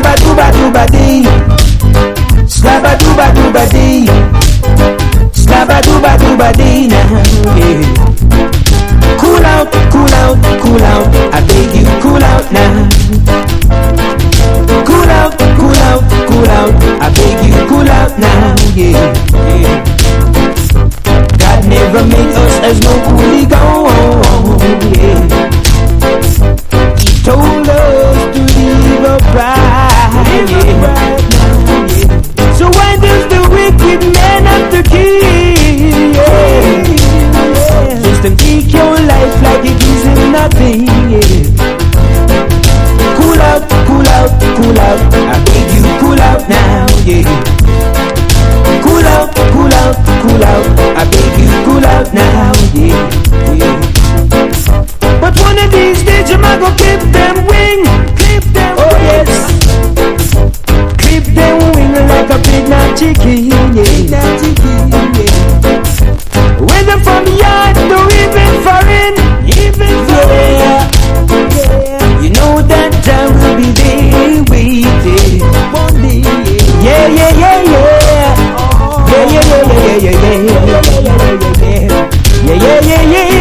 Slabba-dooba-dooba-dee. Slabba-dooba-dooba-dee. Slabba-dooba-dooba-dee now, yeah. Cool out, cool out, cool out. I beg you, cool out now. Cool out, cool out, cool out. I beg you, cool out now, yeah, yeah. God never made us as no hooligan, yeah. He told us to live upright, yeah. So why does the wicked man have to kill, yeah? Just to take your life like it isn't nothing, yeah. Cool out, cool out, cool out. I beg you, cool out now, yeah. Cool out, cool out, cool out. I beg you, cool out now, yeah, yeah. But one of these days you might go clip them wing, clip them, oh yes. Clip them wing like a big nut chicken, yeah. Whether from yard to even foreign, even foreign, yeah. You know that I will be there waiting one day, yeah, yeah, yeah, yeah. Yeah, yeah, yeah, yeah, yeah, yeah, yeah, yeah, yeah, yeah, yeah, yeah, yeah, yeah.